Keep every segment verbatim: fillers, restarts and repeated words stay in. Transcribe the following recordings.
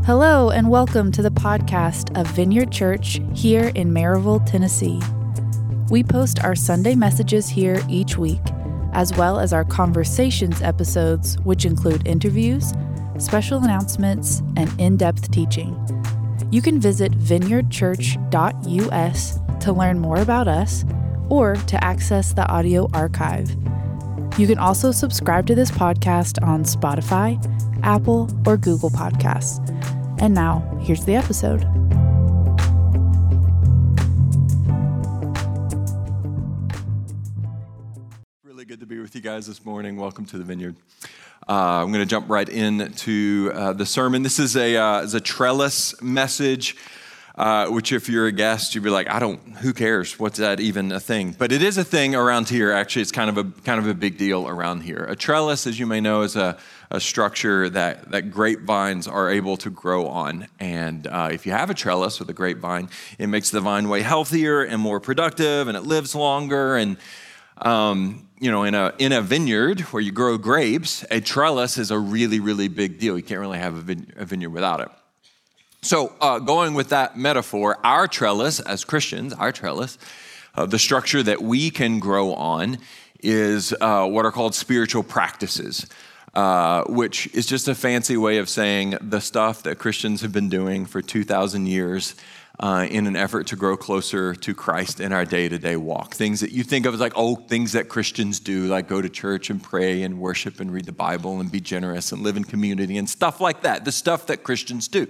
Hello and welcome to the podcast of Vineyard Church here in Maryville, Tennessee. We post our Sunday messages here each week, as well as our conversations episodes, which include interviews, special announcements, and in-depth teaching. You can visit vineyard church dot u s to learn more about us or to access the audio archive. You can also subscribe to this podcast on Spotify, Apple, or Google Podcasts. And now, here's the episode. Really good to be with you guys this morning. Welcome to the Vineyard. Uh, I'm going to jump right into uh, the sermon. This is a uh, is a trellis message, uh, which if you're a guest, you'd be like, I don't, who cares? What's that even a thing? But it is a thing around here. Actually, it's kind of a kind of a big deal around here. A trellis, as you may know, is a a structure that, that grapevines are able to grow on. And uh, if you have a trellis with a grapevine, it makes the vine way healthier and more productive, and it lives longer. And, um, you know, in a in a vineyard where you grow grapes, a trellis is a really, really big deal. You can't really have a, vine- a vineyard without it. So uh, going with that metaphor, our trellis, as Christians, our trellis, uh, the structure that we can grow on is uh, what are called spiritual practices. Uh, which is just a fancy way of saying the stuff that Christians have been doing for two thousand years uh, in an effort to grow closer to Christ in our day-to-day walk. Things that you think of as like, oh, things that Christians do, like go to church and pray and worship and read the Bible and be generous and live in community and stuff like that, the stuff that Christians do.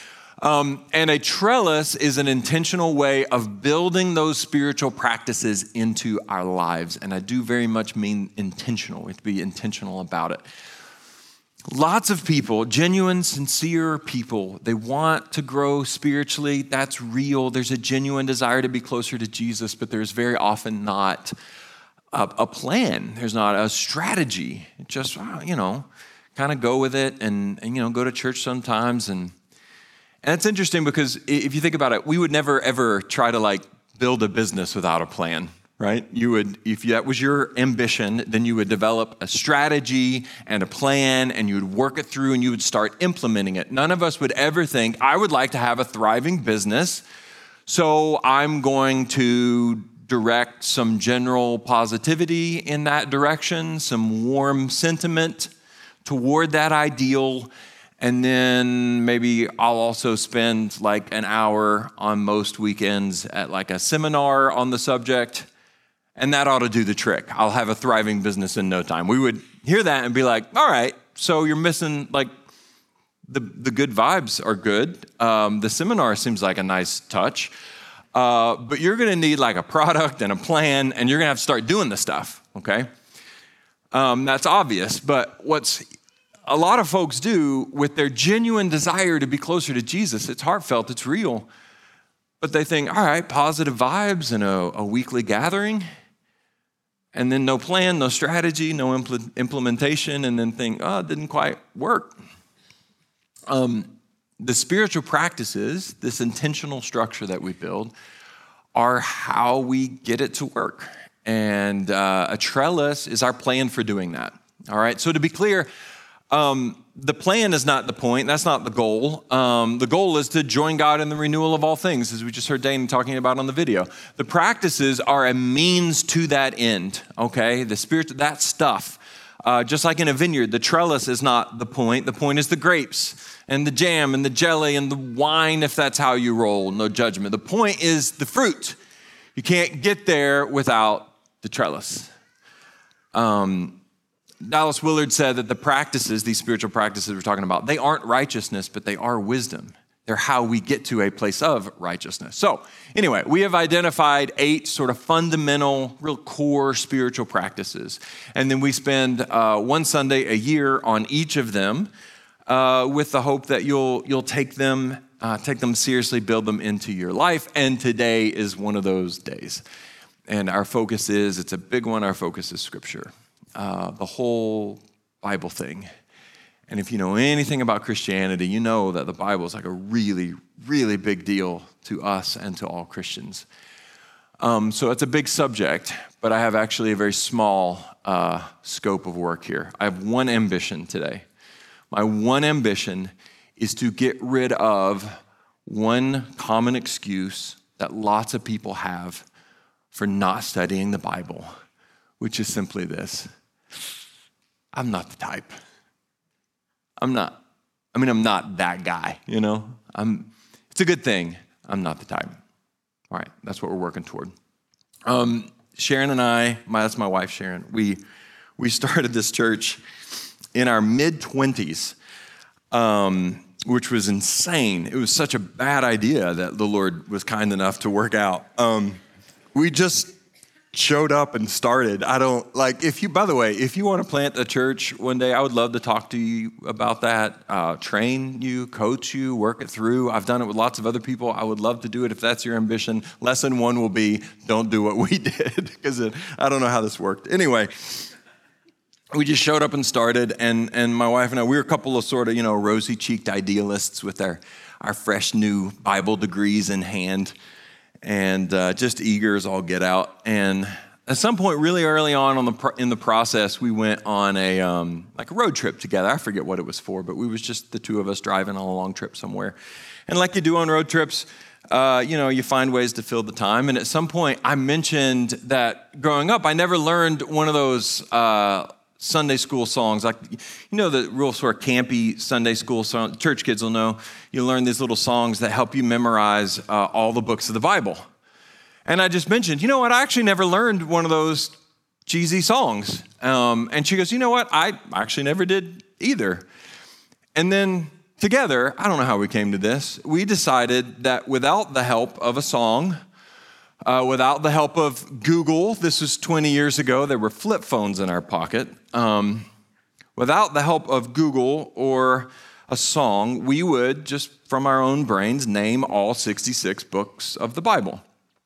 Um, and a trellis is an intentional way of building those spiritual practices into our lives. And I do very much mean intentional. We have to be intentional about it. Lots of people, genuine, sincere people, they want to grow spiritually. That's real. There's a genuine desire to be closer to Jesus, but there's very often not a, a plan. There's not a strategy. Just, you know, kind of go with it and, and, you know, go to church sometimes. And, and it's interesting because if you think about it, we would never, ever try to like build a business without a plan. Right? You would, if that was your ambition, then you would develop a strategy and a plan, and you would work it through, and you would start implementing it. None of us would ever think, I would like to have a thriving business, so I'm going to direct some general positivity in that direction, some warm sentiment toward that ideal, and then maybe I'll also spend like an hour on most weekends at like a seminar on the subject. And that ought to do the trick. I'll have a thriving business in no time. We would hear that and be like, all right, so you're missing, like, the, the good vibes are good. Um, the seminar seems like a nice touch. Uh, but you're going to need, like, a product and a plan, and you're going to have to start doing the stuff, okay? Um, that's obvious. But what's a lot of folks do with their genuine desire to be closer to Jesus, it's heartfelt, it's real. But they think, all right, positive vibes and a, a weekly gathering, and then no plan, no strategy, no impl- implementation, and then think, oh, it didn't quite work. Um, the spiritual practices, this intentional structure that we build, are how we get it to work. And uh, a trellis is our plan for doing that. All right, so to be clear, um, the plan is not the point. That's not the goal. Um, the goal is to join God in the renewal of all things, as we just heard Dane talking about on the video. The practices are a means to that end, okay? The spirit, that stuff. Uh, just like in a vineyard, the trellis is not the point. The point is the grapes and the jam and the jelly and the wine, if that's how you roll. No judgment. The point is the fruit. You can't get there without the trellis. Um... Dallas Willard said that the practices, these spiritual practices we're talking about, they aren't righteousness, but they are wisdom. They're how we get to a place of righteousness. So anyway, we have identified eight sort of fundamental, real core spiritual practices. And then we spend uh, one Sunday a year on each of them uh, with the hope that you'll you'll take them, uh, take them seriously, build them into your life. And today is one of those days. And our focus is, it's a big one, our focus is Scripture. Uh, the whole Bible thing. And if you know anything about Christianity, you know that the Bible is like a really, really big deal to us and to all Christians. Um, so it's a big subject, but I have actually a very small uh, scope of work here. I have one ambition today. My one ambition is to get rid of one common excuse that lots of people have for not studying the Bible, which is simply this: I'm not the type. I'm not, I mean, I'm not that guy, you know? I'm. It's a good thing I'm not the type. All right, that's what we're working toward. Um, Sharon and I, my, that's my wife, Sharon, we we started this church in our mid-twenties, um, which was insane. It was such a bad idea that the Lord was kind enough to work out. Um, we just showed up and started. I don't, like, if you, by the way, if you want to plant a church one day, I would love to talk to you about that, uh, train you, coach you, work it through. I've done it with lots of other people. I would love to do it if that's your ambition. Lesson one will be, don't do what we did, because I don't know how this worked. Anyway, we just showed up and started, and, and my wife and I, we were a couple of sort of, you know, rosy-cheeked idealists with our, our fresh new Bible degrees in hand, and uh, just eager as all get out. And at some point, really early on, on the pro- in the process, we went on a um, like a road trip together. I forget what it was for, but we was just the two of us driving on a long trip somewhere. And like you do on road trips, uh, you know, you find ways to fill the time. And at some point, I mentioned that growing up, I never learned one of those uh, Sunday school songs, like, you know, the real sort of campy Sunday school song, church kids will know, you learn these little songs that help you memorize uh, all the books of the Bible. And I just mentioned, you know what, I actually never learned one of those cheesy songs. Um, and she goes, you know what, I actually never did either. And then together, I don't know how we came to this, we decided that without the help of a song, Uh, without the help of Google, this was twenty years ago, there were flip phones in our pocket. Um, without the help of Google or a song, we would, just from our own brains, name all sixty-six books of the Bible.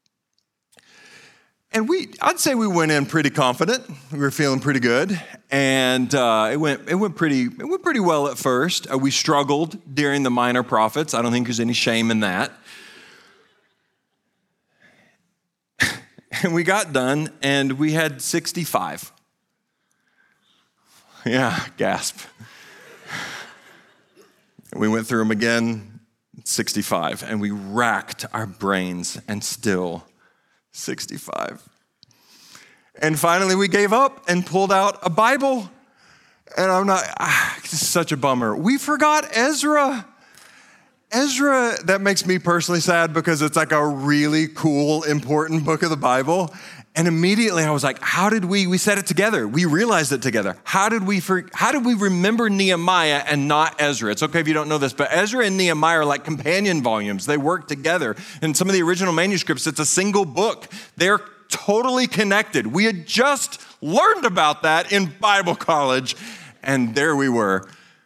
And we, I'd say we went in pretty confident. We were feeling pretty good, and uh, it went, it went pretty, it went pretty well at first. Uh, we struggled during the minor prophets. I don't think there's any shame in that. And we got done, and we had sixty-five. Yeah, gasp. We went through them again, sixty-five, and we racked our brains, and still sixty-five. And finally, we gave up and pulled out a Bible, and I'm not, ah, this is such a bummer. We forgot Ezra. Ezra, that makes me personally sad because it's like a really cool, important book of the Bible. And immediately I was like, how did we, we said it together. We realized it together. How did we, for, how did we remember Nehemiah and not Ezra? It's okay if you don't know this, but Ezra and Nehemiah are like companion volumes. They work together. In some of the original manuscripts, it's a single book. They're totally connected. We had just learned about that in Bible college, and there we were.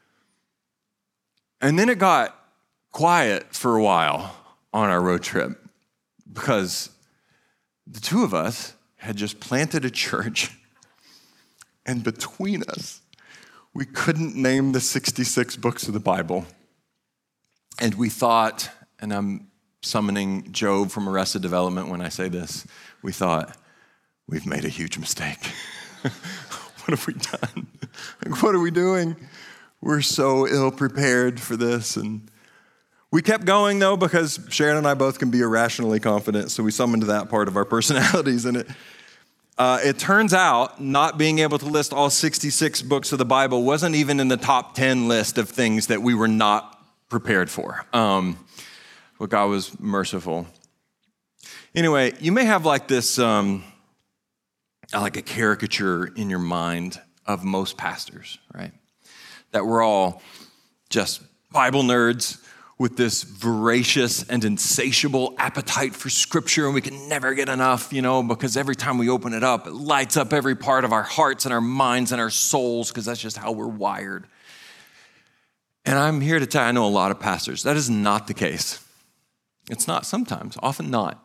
And then it got quiet for a while on our road trip because the two of us had just planted a church, and between us, we couldn't name the sixty-six books of the Bible. And we thought, and I'm summoning Job from Arrested Development when I say this, we thought, we've made a huge mistake. What have we done? Like, what are we doing? We're so ill prepared for this. And we kept going, though, because Sharon and I both can be irrationally confident, so we summoned that part of our personalities. And it, uh, it turns out not being able to list all sixty-six books of the Bible wasn't even in the top ten list of things that we were not prepared for. Um, but God was merciful. Anyway, you may have like this, um, like a caricature in your mind of most pastors, right? That we're all just Bible nerds with this voracious and insatiable appetite for Scripture, and we can never get enough, you know, because every time we open it up, it lights up every part of our hearts and our minds and our souls, because that's just how we're wired. And I'm here to tell you, I know a lot of pastors, that is not the case. It's not sometimes, often not.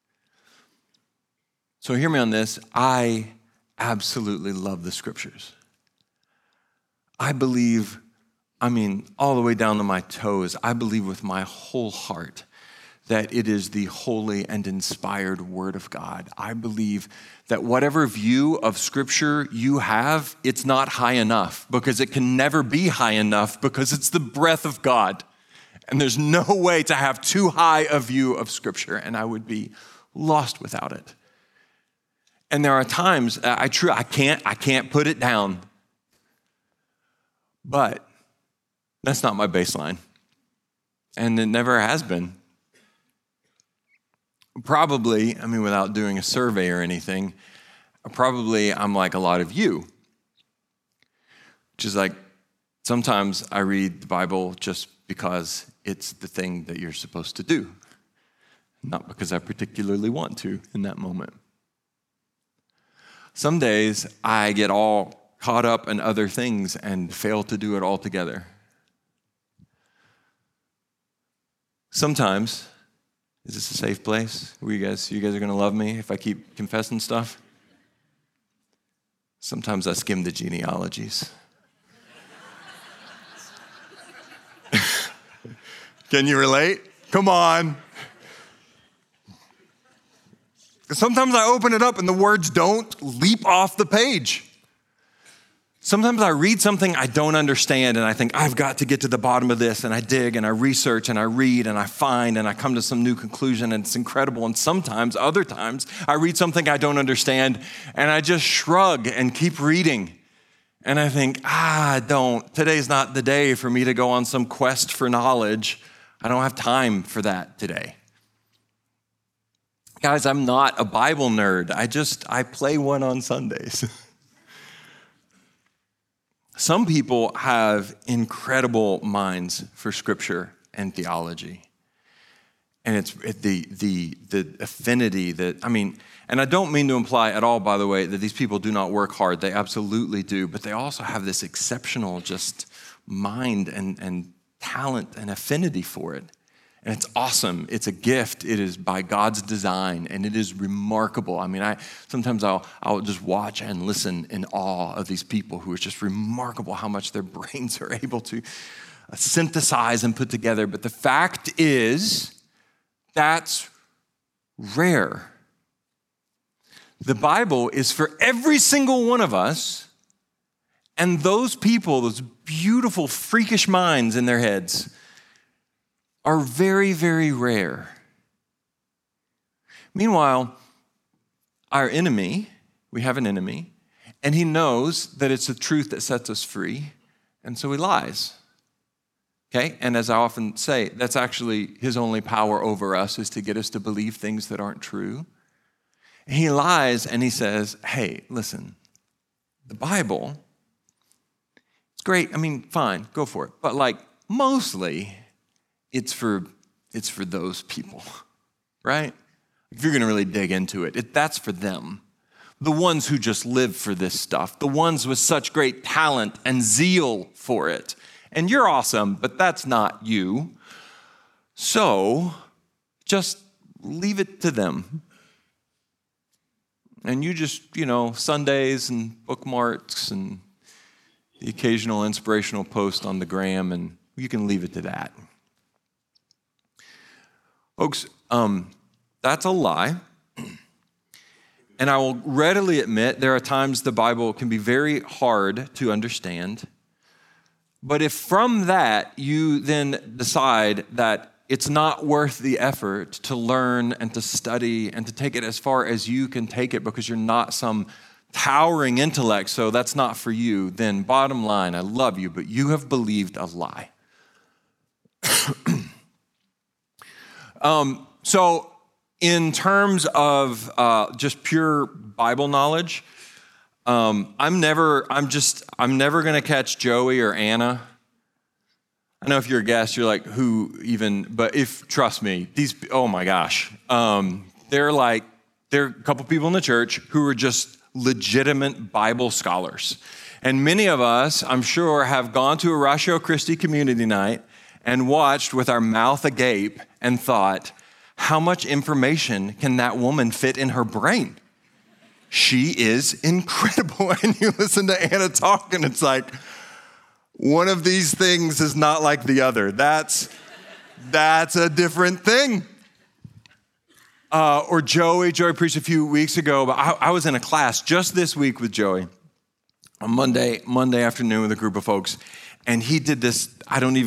So hear me on this. I absolutely love the Scriptures. I believe I mean, all the way down to my toes, I believe with my whole heart that it is the holy and inspired Word of God. I believe that whatever view of Scripture you have, it's not high enough, because it can never be high enough, because it's the breath of God. And there's no way to have too high a view of Scripture, and I would be lost without it. And there are times I true I can't I can't put it down. But that's not my baseline. And it never has been. Probably, I mean, without doing a survey or anything, probably I'm like a lot of you. Which is like, sometimes I read the Bible just because it's the thing that you're supposed to do, not because I particularly want to in that moment. Some days I get all caught up in other things and fail to do it altogether. Sometimes, is this a safe place? Are you guys, you guys are going to love me if I keep confessing stuff? Sometimes I skim the genealogies. Can you relate? Come on. Sometimes I open it up and the words don't leap off the page. Sometimes I read something I don't understand and I think, I've got to get to the bottom of this, and I dig and I research and I read and I find and I come to some new conclusion, and it's incredible. And sometimes, other times, I read something I don't understand and I just shrug and keep reading. And I think, ah, don't. Today's not the day for me to go on some quest for knowledge. I don't have time for that today. Guys, I'm not a Bible nerd. I just, I play one on Sundays. Some people have incredible minds for Scripture and theology. And it's the the the affinity that, I mean, and I don't mean to imply at all, by the way, that these people do not work hard. They absolutely do. But they also have this exceptional just mind and, and talent and affinity for it. And it's awesome. It's a gift. It is by God's design, and it is remarkable. I mean, I sometimes I'll I'll just watch and listen in awe of these people who are just remarkable how much their brains are able to synthesize and put together. But the fact is, that's rare. The Bible is for every single one of us, and those people, those beautiful, freakish minds in their heads, are very, very rare. Meanwhile, our enemy, we have an enemy, and he knows that it's the truth that sets us free, and so he lies. Okay? And as I often say, that's actually his only power over us, is to get us to believe things that aren't true. And he lies and he says, hey, listen, the Bible, it's great. I mean, fine, go for it. But like, mostly, It's for it's for those people, right? If you're going to really dig into it, it, that's for them. The ones who just live for this stuff, the ones with such great talent and zeal for it. And you're awesome, but that's not you. So just leave it to them. And you just, you know, Sundays and bookmarks and the occasional inspirational post on the gram, and you can leave it to that. Folks, um, that's a lie. And I will readily admit there are times the Bible can be very hard to understand. But if from that you then decide that it's not worth the effort to learn and to study and to take it as far as you can take it because you're not some towering intellect, so that's not for you, then bottom line, I love you, but you have believed a lie. Um, so in terms of uh, just pure Bible knowledge, um, I'm never, I'm just, I'm never going to catch Joey or Anna. I know if you're a guest, you're like, who even, but if, trust me, these, oh my gosh, um, they're like, they're a couple people in the church who are just legitimate Bible scholars. And many of us, I'm sure, have gone to a Ratio Christi community night and watched with our mouth agape and thought, how much information can that woman fit in her brain? She is incredible. And you listen to Anna talk and it's like, one of these things is not like the other. That's, that's a different thing. Uh, or Joey, Joey preached a few weeks ago, but I, I was in a class just this week with Joey on Monday, Monday afternoon with a group of folks. And he did this, I don't even,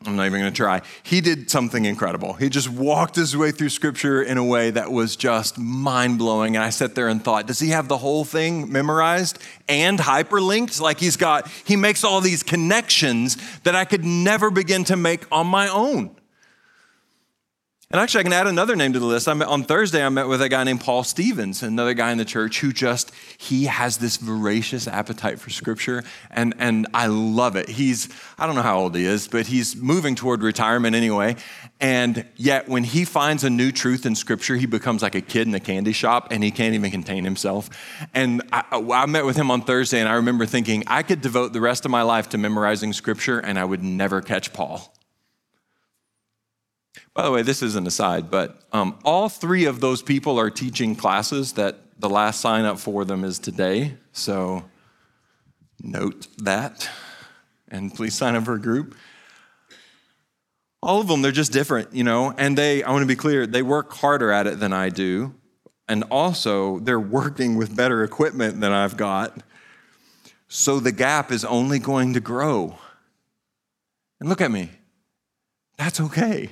I'm not even going to try. He did something incredible. He just walked his way through Scripture in a way that was just mind-blowing. And I sat there and thought, does he have the whole thing memorized and hyperlinked? Like he's got, he makes all these connections that I could never begin to make on my own. And actually, I can add another name to the list. I met, on Thursday, I met with a guy named Paul Stevens, another guy in the church who just, he has this voracious appetite for Scripture, and, and I love it. He's, I don't know how old he is, but he's moving toward retirement anyway, and yet when he finds a new truth in Scripture, he becomes like a kid in a candy shop, and he can't even contain himself. And I, I met with him on Thursday, and I remember thinking, I could devote the rest of my life to memorizing Scripture, and I would never catch Paul. By the way, this is an aside, but um, all three of those people are teaching classes that the last sign up for them is today. So note that, and please sign up for a group. All of them, they're just different, you know, and they, I want to be clear, they work harder at it than I do. And also, they're working with better equipment than I've got. So the gap is only going to grow. And look at me. That's okay.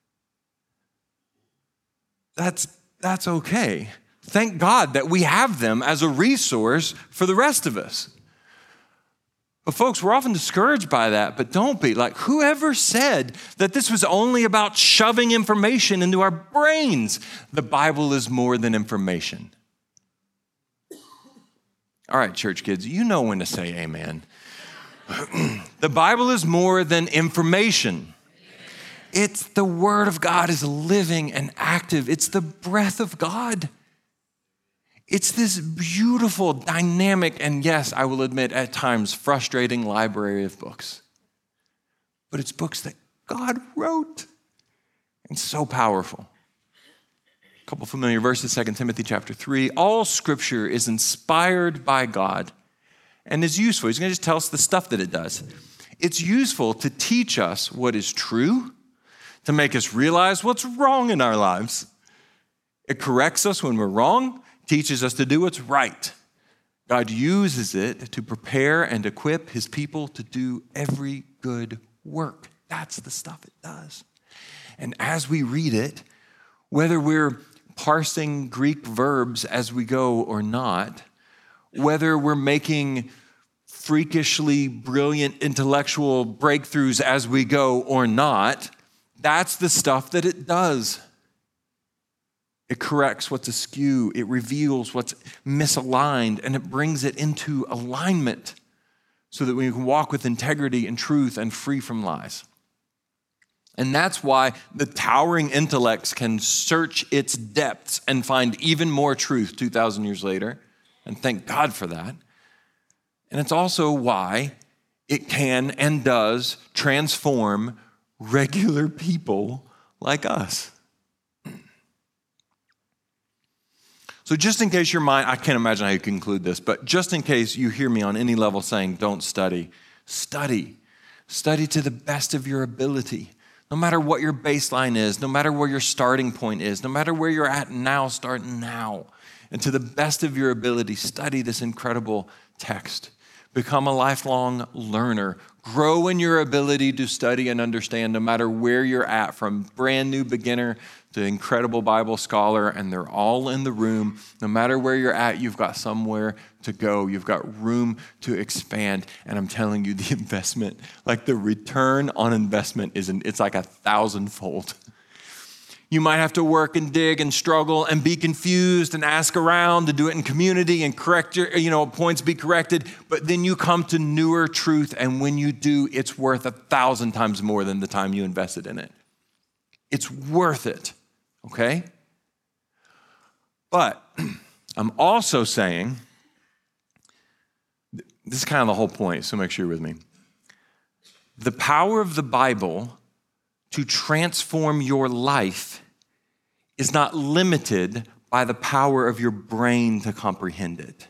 That's, that's okay. Thank God that we have them as a resource for the rest of us. But folks, we're often discouraged by that, but don't be. Like, whoever said that this was only about shoving information into our brains? The Bible is more than information. All right, church kids, you know when to say amen. The Bible is more than information. It's the Word of God is living and active. It's the breath of God. It's this beautiful, dynamic, and yes, I will admit at times frustrating library of books. But it's books that God wrote and so powerful. A couple familiar verses, Second Timothy chapter three. All Scripture is inspired by God and is useful. He's going to just tell us the stuff that it does. It's useful to teach us what is true, to make us realize what's wrong in our lives. It corrects us when we're wrong, teaches us to do what's right. God uses it to prepare and equip his people to do every good work. That's the stuff it does. And as we read it, whether we're parsing Greek verbs as we go or not, whether we're making freakishly brilliant intellectual breakthroughs as we go or not, that's the stuff that it does. It corrects what's askew. It reveals what's misaligned, and it brings it into alignment so that we can walk with integrity and truth and free from lies. And that's why the towering intellects can search its depths and find even more truth two thousand years later, and thank God for that. And it's also why it can and does transform regular people like us. So just in case your mind, I can't imagine how you conclude this, but just in case you hear me on any level saying, don't study, study. Study to the best of your ability. No matter what your baseline is, no matter where your starting point is, no matter where you're at now, start now. And to the best of your ability, study this incredible text. Become a lifelong learner. Grow in your ability to study and understand no matter where you're at, from brand new beginner to incredible Bible scholar, and they're all in the room. No matter where you're at, you've got somewhere to go. You've got room to expand. And I'm telling you, the investment, like the return on investment, is an, it's like a thousandfold. You might have to work and dig and struggle and be confused and ask around and do it in community and correct your, you know, points be corrected. But then you come to newer truth. And when you do, it's worth a thousand times more than the time you invested in it. It's worth it. Okay? But I'm also saying, this is kind of the whole point, so make sure you're with me. The power of the Bible to transform your life is not limited by the power of your brain to comprehend it.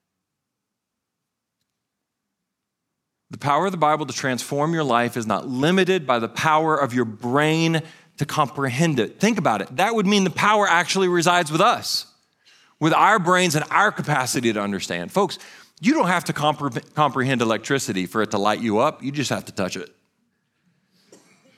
The power of the Bible to transform your life is not limited by the power of your brain to comprehend it. Think about it. That would mean the power actually resides with us, with our brains and our capacity to understand. Folks, you don't have to compre- comprehend electricity for it to light you up. You just have to touch it.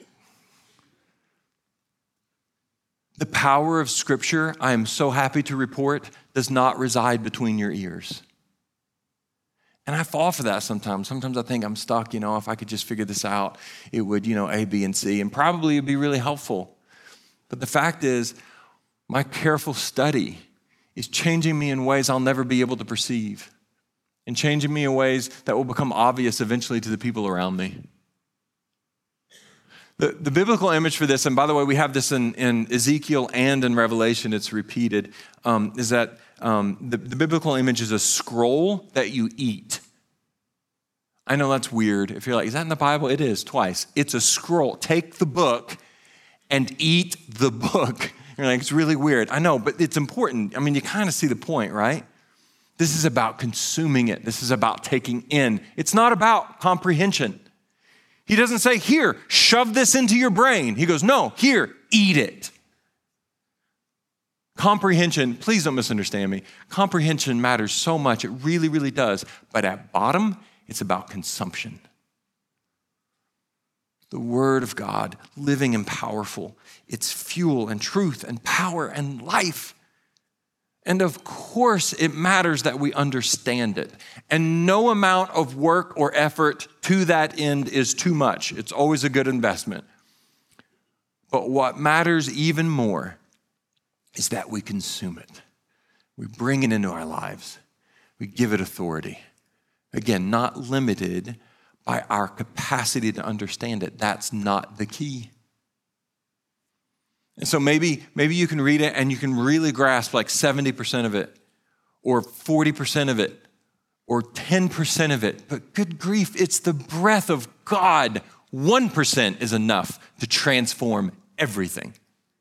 The power of Scripture, I am so happy to report, does not reside between your ears. And I fall for that sometimes. Sometimes I think I'm stuck, you know, if I could just figure this out, it would, you know, A, B, and C, and probably it'd be really helpful. But the fact is, my careful study is changing me in ways I'll never be able to perceive, and changing me in ways that will become obvious eventually to the people around me. The, the biblical image for this, and by the way, we have this in, in Ezekiel and in Revelation, it's repeated, um, is that um, the, the biblical image is a scroll that you eat. I know that's weird. If you're like, is that in the Bible? It is, twice. It's a scroll. Take the book and eat the book. You're like, it's really weird. I know, but it's important. I mean, you kind of see the point, right? This is about consuming it. This is about taking in. It's not about comprehension. He doesn't say, here, shove this into your brain. He goes, no, here, eat it. Comprehension, please don't misunderstand me. Comprehension matters so much. It really, really does. But at bottom, it's about consumption. The Word of God, living and powerful. It's fuel and truth and power and life. And of course, it matters that we understand it. And no amount of work or effort to that end is too much. It's always a good investment. But what matters even more is that we consume it. We bring it into our lives. We give it authority. Again, not limited by our capacity to understand it. That's not the key. And so maybe, maybe you can read it and you can really grasp like seventy percent of it, or forty percent of it, or ten percent of it. But good grief, it's the breath of God. one percent is enough to transform everything.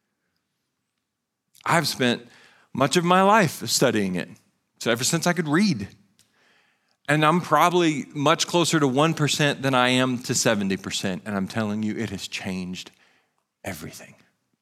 I've spent much of my life studying it, so ever since I could read. And I'm probably much closer to one percent than I am to seventy percent. And I'm telling you, it has changed everything.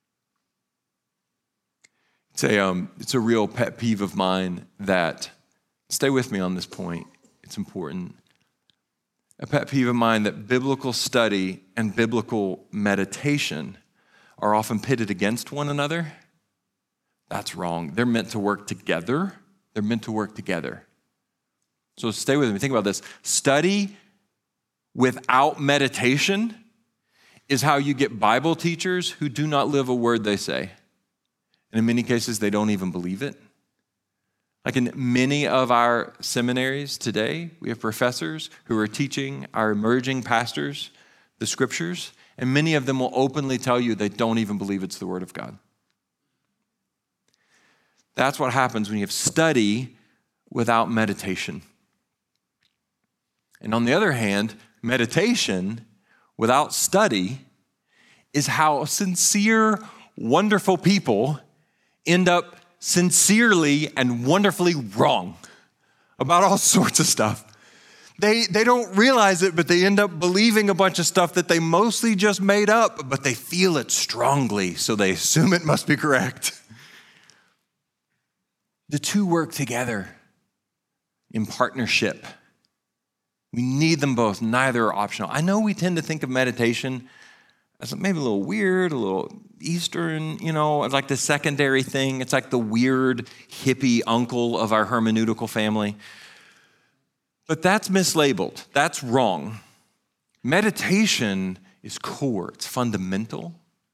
It's a, um, it's a real pet peeve of mine that, stay with me on this point, it's important. A pet peeve of mine that biblical study and biblical meditation are often pitted against one another. That's wrong. They're meant to work together. They're meant to work together. So stay with me. Think about this. Study without meditation is how you get Bible teachers who do not live a word they say. And in many cases, they don't even believe it. Like in many of our seminaries today, we have professors who are teaching our emerging pastors the scriptures, and many of them will openly tell you they don't even believe it's the word of God. That's what happens when you have study without meditation. And on the other hand, meditation without study is how sincere, wonderful people end up sincerely and wonderfully wrong about all sorts of stuff. They, they don't realize it, but they end up believing a bunch of stuff that they mostly just made up, but they feel it strongly, so they assume it must be correct. The two work together in partnership. We need them both. Neither are optional. I know we tend to think of meditation as maybe a little weird, a little Eastern, you know, like the secondary thing. It's like the weird hippie uncle of our hermeneutical family. But that's mislabeled. That's wrong. Meditation is core. It's fundamental.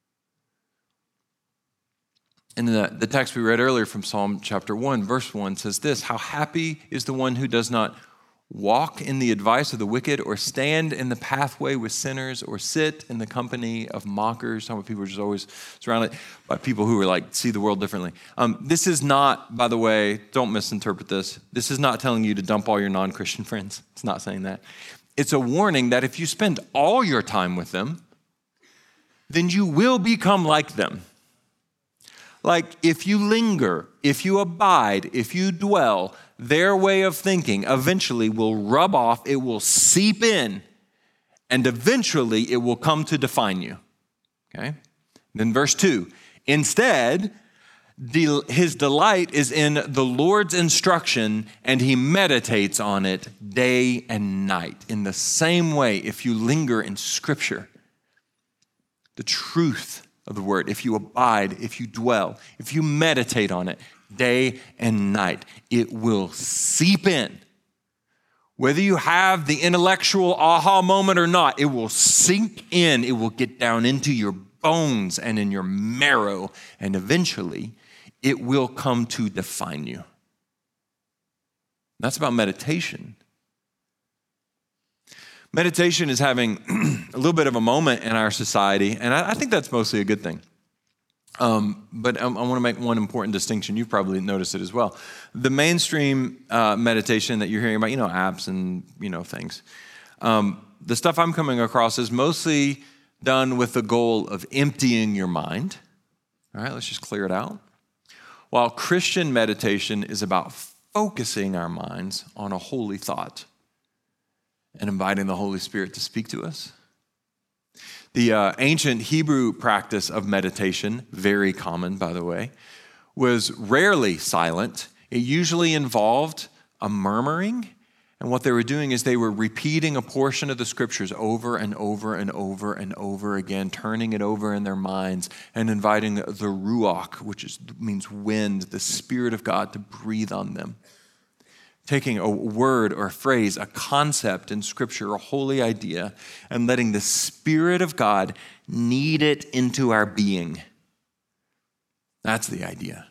And the, the text we read earlier from Psalm chapter one, verse one says this: how happy is the one who does not walk in the advice of the wicked, or stand in the pathway with sinners, or sit in the company of mockers. Some people are just always surrounded by people who are like, see the world differently. Um, this is not, by the way, don't misinterpret this. This is not telling you to dump all your non-Christian friends. It's not saying that. It's a warning that if you spend all your time with them, then you will become like them. Like if you linger, if you abide, if you dwell, their way of thinking eventually will rub off, it will seep in, and eventually it will come to define you. Okay? Then verse two, instead, his delight is in the Lord's instruction, and he meditates on it day and night. In the same way, if you linger in Scripture, the truth of the word, if you abide, if you dwell, if you meditate on it day and night, it will seep in. Whether you have the intellectual aha moment or not, it will sink in. It will get down into your bones and in your marrow, and eventually it will come to define you. That's about meditation. Meditation is having a little bit of a moment in our society, and I, I think that's mostly a good thing. Um, but I, I want to make one important distinction. You've probably noticed it as well. The mainstream uh, meditation that you're hearing about, you know, apps and, you know, things. Um, the stuff I'm coming across is mostly done with the goal of emptying your mind. All right, let's just clear it out. While Christian meditation is about focusing our minds on a holy thought and inviting the Holy Spirit to speak to us. The uh, ancient Hebrew practice of meditation, very common, by the way, was rarely silent. It usually involved a murmuring, and what they were doing is they were repeating a portion of the scriptures over and over and over and over again, turning it over in their minds and inviting the ruach, which is, means wind, the Spirit of God, to breathe on them. Taking a word or a phrase, a concept in Scripture, a holy idea, and letting the Spirit of God knead it into our being. That's the idea.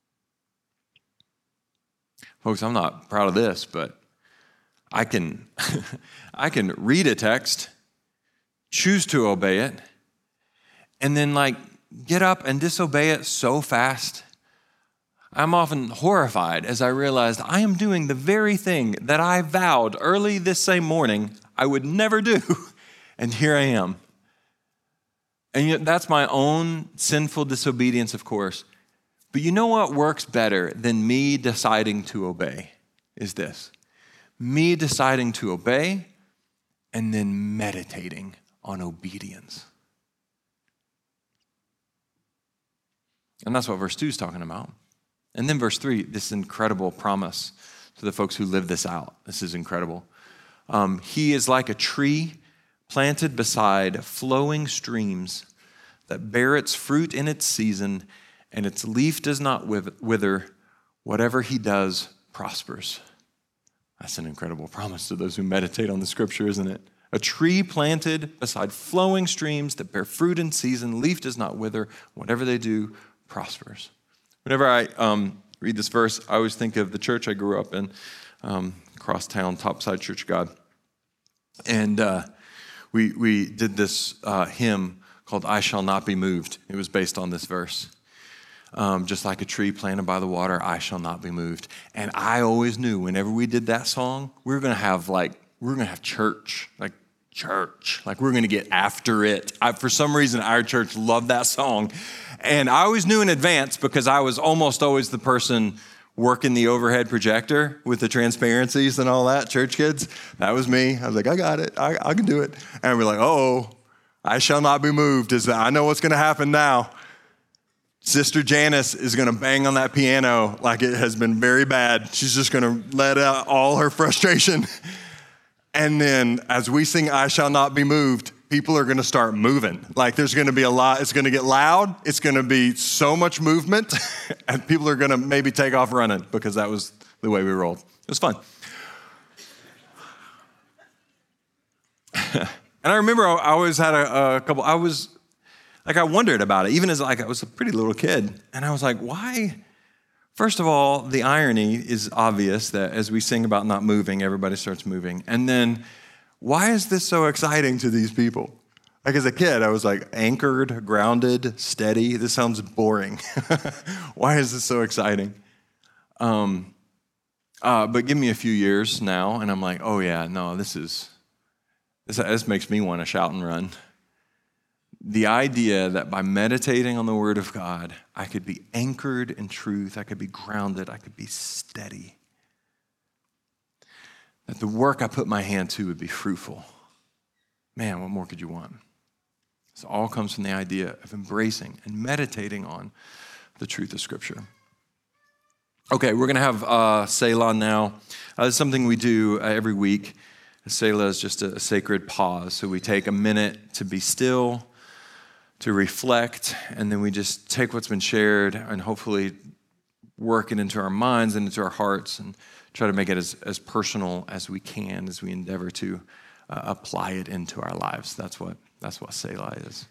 Folks, I'm not proud of this, but I can, I can read a text, choose to obey it, and then like get up and disobey it so fast. I'm often horrified as I realized I am doing the very thing that I vowed early this same morning I would never do, and here I am. And yet that's my own sinful disobedience, of course. But you know what works better than me deciding to obey is this. Me deciding to obey and then meditating on obedience. And that's what verse two is talking about. And then verse three, this incredible promise to the folks who live this out. This is incredible. Um, he is like a tree planted beside flowing streams that bear its fruit in its season, and its leaf does not wither. Whatever he does prospers. That's an incredible promise to those who meditate on the scripture, isn't it? A tree planted beside flowing streams that bear fruit in season, leaf does not wither. Whatever they do prospers. Whenever I um, read this verse, I always think of the church I grew up in, um, across town, Topside Church of God. And uh, we we did this uh, hymn called I Shall Not Be Moved. It was based on this verse. Um, just like a tree planted by the water, I shall not be moved. And I always knew whenever we did that song, we were going to have like, we were going to have church, like church. Like we we're going to get after it. I, for some reason, our church loved that song. And I always knew in advance because I was almost always the person working the overhead projector with the transparencies and all that, church kids. That was me. I was like, I got it. I, I can do it. And we're like, oh, I shall not be moved. Is that I know what's going to happen now. Sister Janice is going to bang on that piano like it has been very bad. She's just going to let out all her frustration. And then as we sing, I Shall Not Be Moved, people are going to start moving. Like there's going to be a lot. It's going to get loud. It's going to be so much movement. And people are going to maybe take off running because that was the way we rolled. It was fun. And I remember I always had a, a couple, I was, like I wondered about it, even as like I was a pretty little kid. And I was like, why? First of all, the irony is obvious that as we sing about not moving, everybody starts moving. And then why is this so exciting to these people? Like as a kid, I was like anchored, grounded, steady. This sounds boring. Why is this so exciting? Um, uh, but give me a few years now and I'm like, oh yeah, no, this is, this, this makes me want to shout and run. The idea that by meditating on the Word of God, I could be anchored in truth, I could be grounded, I could be steady. That the work I put my hand to would be fruitful. Man, what more could you want? This all comes from the idea of embracing and meditating on the truth of Scripture. Okay, we're going to have uh, Selah now. Uh, it's something we do uh, every week. Selah is just a, a sacred pause. So we take a minute to be still, to reflect, and then we just take what's been shared and hopefully work it into our minds and into our hearts and try to make it as, as personal as we can as we endeavor to uh, apply it into our lives. That's what that's what Selah is.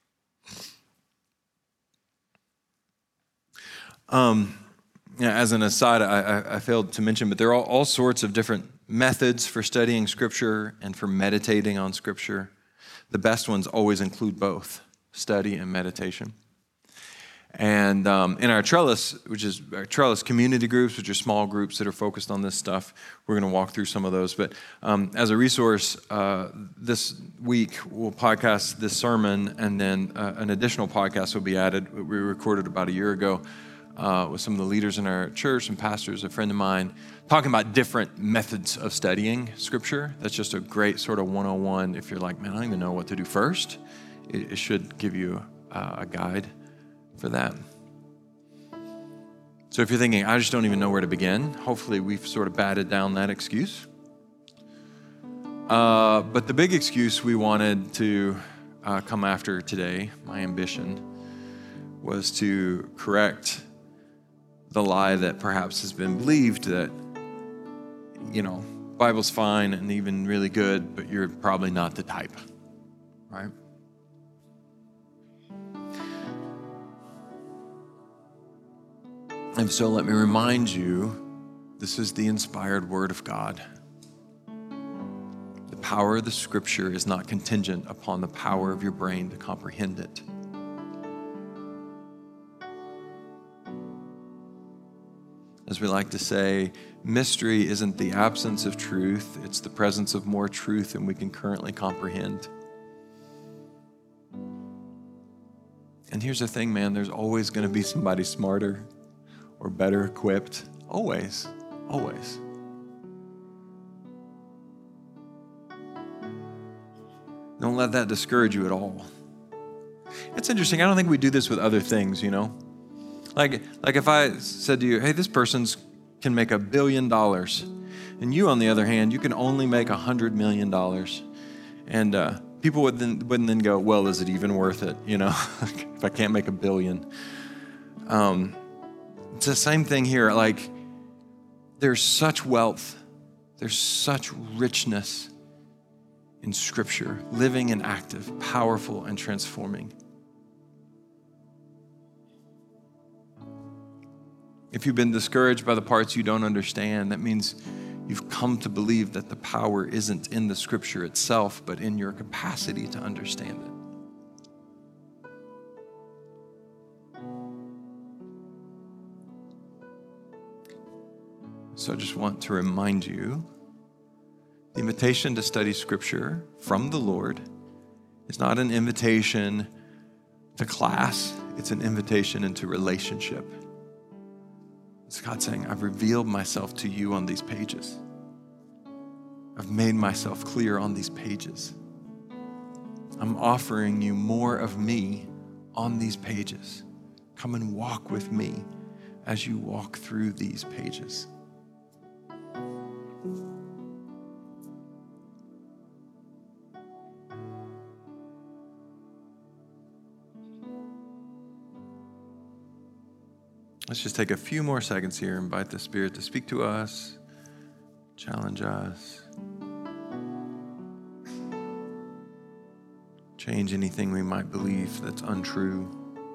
Um, yeah, as an aside, I, I, I failed to mention, but there are all, all sorts of different methods for studying Scripture and for meditating on Scripture. The best ones always include both study and meditation. And um, in our Trellis, which is our Trellis community groups, which are small groups that are focused on this stuff, we're going to walk through some of those. But um, as a resource, uh, this week we'll podcast this sermon, and then uh, an additional podcast will be added. We recorded about a year ago uh, with some of the leaders in our church and pastors, a friend of mine, talking about different methods of studying Scripture. That's just a great sort of one oh one. If you're like, man, I don't even know what to do first, it, it should give you uh, a guide for that. So if you're thinking, I just don't even know where to begin, hopefully we've sort of batted down that excuse. Uh, but the big excuse we wanted to uh, come after today, my ambition, was to correct the lie that perhaps has been believed that, you know, Bible's fine and even really good, but you're probably not the type, right? And so let me remind you, this is the inspired word of God. The power of the Scripture is not contingent upon the power of your brain to comprehend it. As we like to say, mystery isn't the absence of truth, it's the presence of more truth than we can currently comprehend. And here's the thing, man, there's always going to be somebody smarter or better equipped. Always, always. Don't let that discourage you at all. It's interesting. I don't think we do this with other things, you know? Like, like if I said to you, hey, this person's can make a billion dollars, and you, on the other hand, you can only make a hundred million dollars. And uh, people would then, wouldn't then go, well, is it even worth it, you know, if I can't make a billion? Um, It's the same thing here. Like, there's such wealth, there's such richness in Scripture, living and active, powerful and transforming. If you've been discouraged by the parts you don't understand, that means you've come to believe that the power isn't in the Scripture itself, but in your capacity to understand it. So I just want to remind you, the invitation to study Scripture from the Lord is not an invitation to class. It's an invitation into relationship. It's God saying, I've revealed myself to you on these pages. I've made myself clear on these pages. I'm offering you more of me on these pages. Come and walk with me as you walk through these pages. Let's just take a few more seconds here and invite the Spirit to speak to us, challenge us, change anything we might believe that's untrue.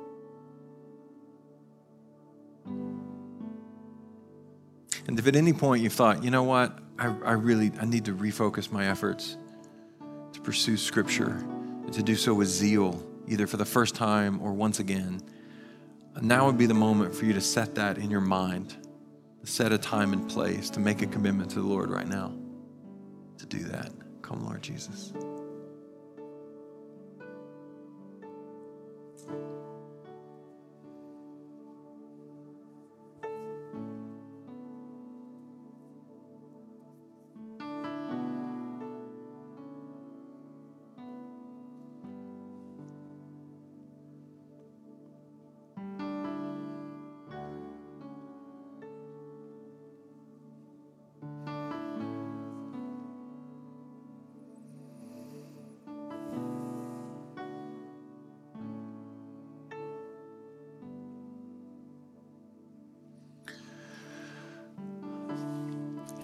And if at any point you've thought, you know what, I, I really, I need to refocus my efforts to pursue Scripture and to do so with zeal, either for the first time or once again, now would be the moment for you to set that in your mind, to set a time and place, to make a commitment to the Lord right now, to do that. Come, Lord Jesus.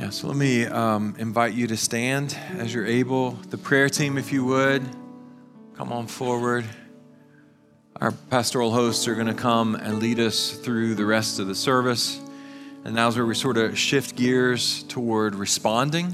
Yeah, so let me um, invite you to stand as you're able. The prayer team, if you would, come on forward. Our pastoral hosts are going to come and lead us through the rest of the service. And now's where we sort of shift gears toward responding.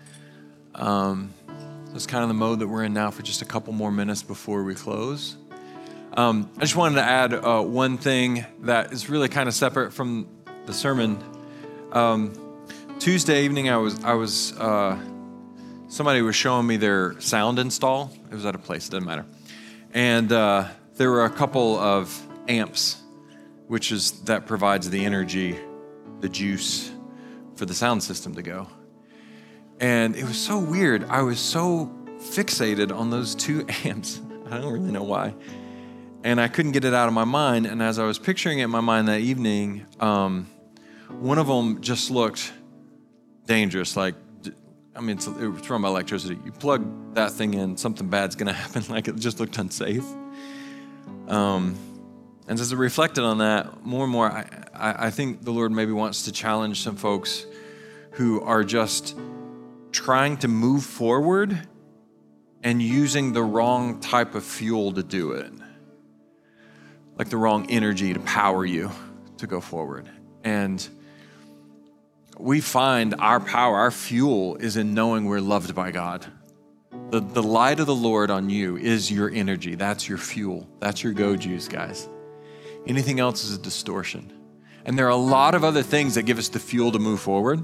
Um, that's kind of the mode that we're in now for just a couple more minutes before we close. Um, I just wanted to add uh, one thing that is really kind of separate from the sermon. Um, Tuesday evening, I was I was uh, somebody was showing me their sound install. It was at a place, it doesn't matter, and uh, there were a couple of amps, which is that provides the energy, the juice for the sound system to go. And it was so weird. I was so fixated on those two amps. I don't really know why. And I couldn't get it out of my mind. And as I was picturing it in my mind that evening, um, one of them just looked dangerous. Like, I mean, it's, it was run by electricity. You plug that thing in, something bad's going to happen. Like, it just looked unsafe. Um, and as I reflected on that more and more, I, I, I think the Lord maybe wants to challenge some folks who are just trying to move forward and using the wrong type of fuel to do it. Like the wrong energy to power you to go forward. And we find our power, our fuel is in knowing we're loved by God. The, the light of the Lord on you is your energy. That's your fuel. That's your go juice, guys. Anything else is a distortion. And there are a lot of other things that give us the fuel to move forward.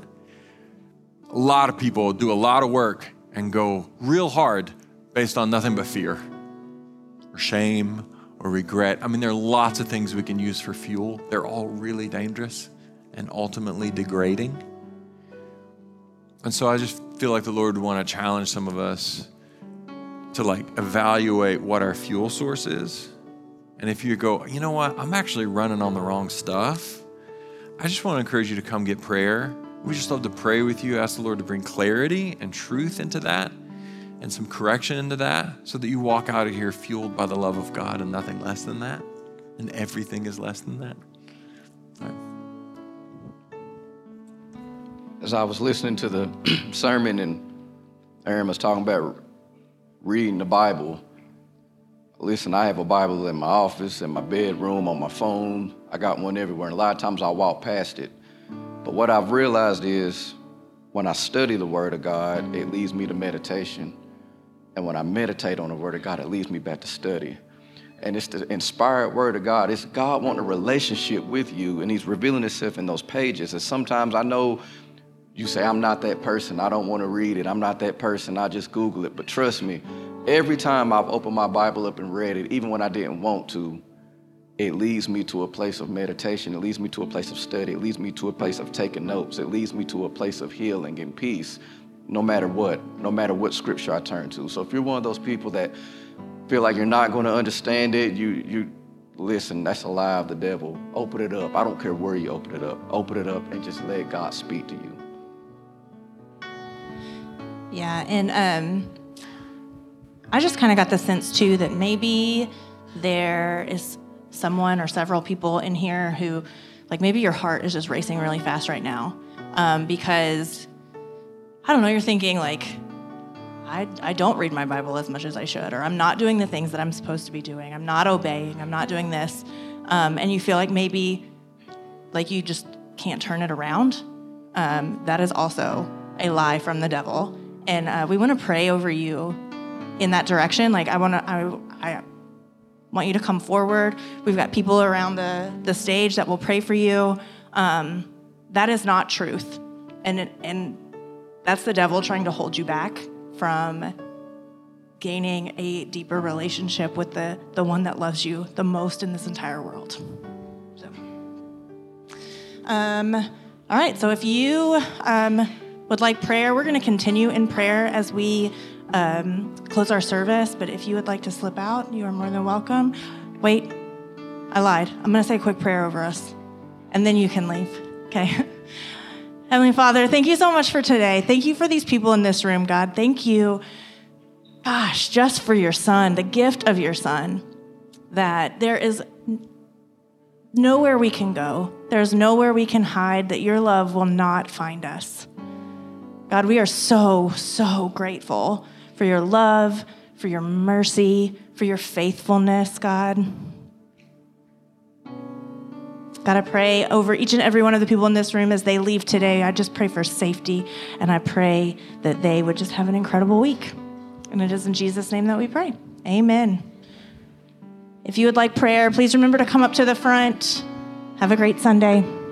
A lot of people do a lot of work and go real hard based on nothing but fear or shame or regret. I mean, there are lots of things we can use for fuel. They're all really dangerous and ultimately degrading. And so I just feel like the Lord would want to challenge some of us to like evaluate what our fuel source is. And if you go, you know what, I'm actually running on the wrong stuff, I just want to encourage you to come get prayer. We just love to pray with you, ask the Lord to bring clarity and truth into that and some correction into that so that you walk out of here fueled by the love of God and nothing less than that. And everything is less than that. All right. As I was listening to the sermon and Aaron was talking about reading the Bible, listen, I have a Bible in my office, in my bedroom, on my phone. I got one everywhere, and a lot of times I walk past it. But what I've realized is when I study the Word of God, it leads me to meditation. And when I meditate on the Word of God, it leads me back to study. And it's the inspired Word of God. It's God wanting a relationship with you, and He's revealing Himself in those pages. And sometimes I know you say, I'm not that person. I don't want to read it. I'm not that person. I just Google it. But trust me, every time I've opened my Bible up and read it, even when I didn't want to, it leads me to a place of meditation. It leads me to a place of study. It leads me to a place of taking notes. It leads me to a place of healing and peace, no matter what, no matter what scripture I turn to. So if you're one of those people that feel like you're not going to understand it, you you listen, that's a lie of the devil. Open it up. I don't care where you open it up. Open it up and just let God speak to you. Yeah, and um, I just kind of got the sense, too, that maybe there is someone or several people in here who, like, maybe your heart is just racing really fast right now um, because, I don't know, you're thinking, like, I, I don't read my Bible as much as I should, or I'm not doing the things that I'm supposed to be doing. I'm not obeying. I'm not doing this. Um, and you feel like maybe, like, you just can't turn it around. Um, that is also a lie from the devil. And uh, we want to pray over you in that direction. Like, I want to, I, I want you to come forward. We've got people around the, the stage that will pray for you. Um, that is not truth. And, it, and that's the devil trying to hold you back from gaining a deeper relationship with the, the one that loves you the most in this entire world. So, um, all right. So if you, um, would like prayer, we're going to continue in prayer as we um, close our service. But if you would like to slip out, you are more than welcome. Wait, I lied. I'm going to say a quick prayer over us, and then you can leave. Okay. Heavenly Father, thank you so much for today. Thank you for these people in this room, God. Thank you, gosh, just for your Son, the gift of your Son, that there is nowhere we can go. There's nowhere we can hide, that your love will not find us. God, we are so, so grateful for your love, for your mercy, for your faithfulness, God. God, I pray over each and every one of the people in this room as they leave today. I just pray for safety, and I pray that they would just have an incredible week. And it is in Jesus' name that we pray. Amen. If you would like prayer, please remember to come up to the front. Have a great Sunday.